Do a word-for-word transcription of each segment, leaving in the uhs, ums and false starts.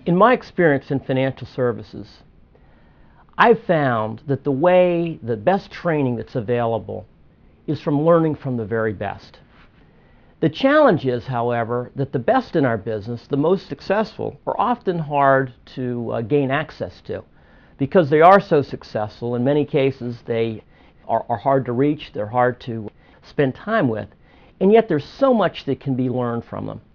In my experience in financial services, I've found that the way, the best training that's available is from learning from the very best. The challenge is, however, that the best in our business, the most successful, are often hard to uh, gain access to. Because they are so successful, in many cases they are, are hard to reach, they're hard to spend time with, and yet there's so much that can be learned from them.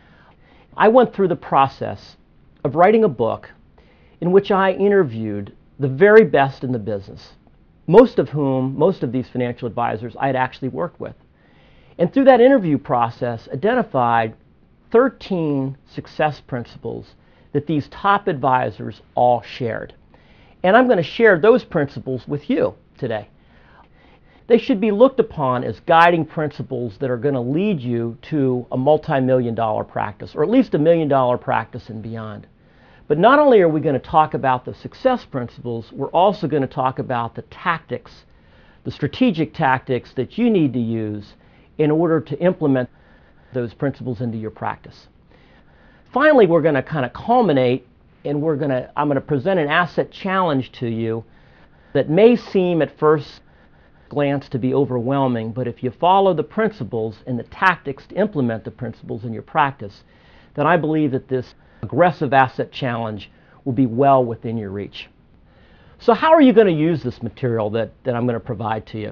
I went through the process of writing a book in which I interviewed the very best in the business, most of whom, most of these financial advisors I had actually worked with. And through that interview process, identified thirteen success principles that these top advisors all shared. And I'm going to share those principles with you today. They should be looked upon as guiding principles that are going to lead you to a multi-million dollar practice, or at least a million dollar practice and beyond. But not only are we going to talk about the success principles, we're also going to talk about the tactics, the strategic tactics that you need to use in order to implement those principles into your practice. Finally, we're going to kind of culminate, and we're going to, I'm going to present an asset challenge to you that may seem at first glance to be overwhelming, but if you follow the principles and the tactics to implement the principles in your practice, then I believe that this aggressive asset challenge will be well within your reach. So how are you going to use this material that, that I'm going to provide to you?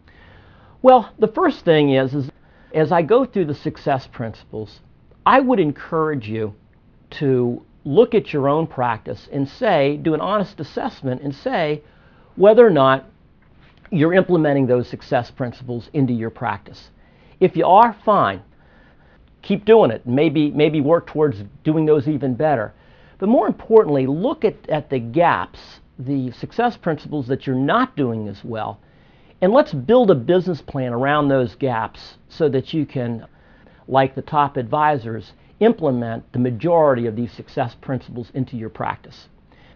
Well, the first thing is, is as I go through the success principles, I would encourage you to look at your own practice and say, do an honest assessment and say whether or not you're implementing those success principles into your practice. If you are, fine. Keep doing it. Maybe, maybe work towards doing those even better. But more importantly, look at, at the gaps, the success principles that you're not doing as well, and let's build a business plan around those gaps so that you can, like the top advisors, implement the majority of these success principles into your practice.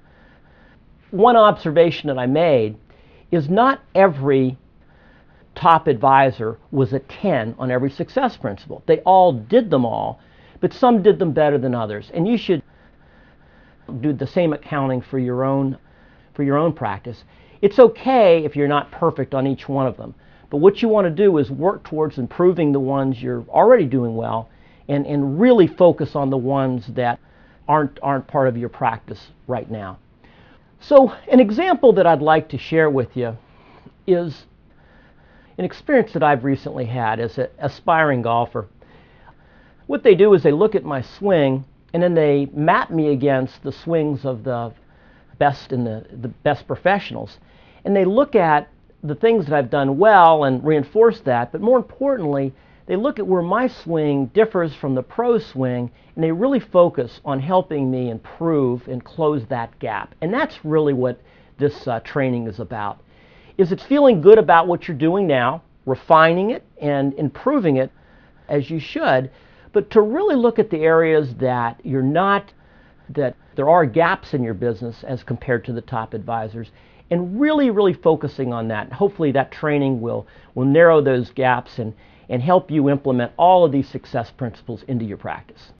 One observation that I made is not every top advisor was a ten on every success principle. They all did them all, but some did them better than others. And you should do the same accounting for your own, for your own practice. It's okay if you're not perfect on each one of them, but what you want to do is work towards improving the ones you're already doing well, and, and really focus on the ones that aren't, aren't part of your practice right now. So an example that I'd like to share with you is an experience that I've recently had as an aspiring golfer. What they do is they look at my swing and then they map me against the swings of the best in the, the best professionals. And they look at the things that I've done well and reinforce that, but more importantly, they look at where my swing differs from the pro swing, and they really focus on helping me improve and close that gap. And that's really what this uh, training is about. Is it's feeling good about what you're doing now, refining it and improving it as you should, but to really look at the areas that you're not, that there are gaps in your business as compared to the top advisors, and really, really focusing on that. Hopefully that training will, will narrow those gaps and, and help you implement all of these success principles into your practice.